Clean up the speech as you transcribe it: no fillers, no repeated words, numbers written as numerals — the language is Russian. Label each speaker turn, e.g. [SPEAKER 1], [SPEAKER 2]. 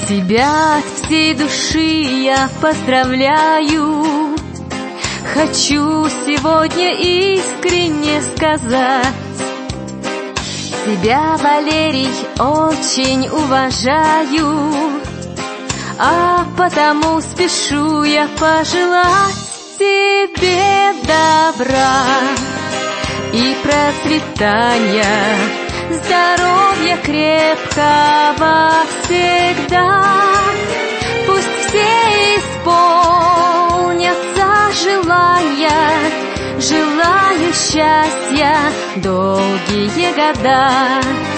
[SPEAKER 1] Тебя от всей души я поздравляю. Хочу сегодня искренне сказать: тебя, Валерий, очень уважаю, а потому спешу я пожелать тебе добра и процветания, здоровья крепкого всегда. Пусть все исполнятся желания, желаю счастья долгие года.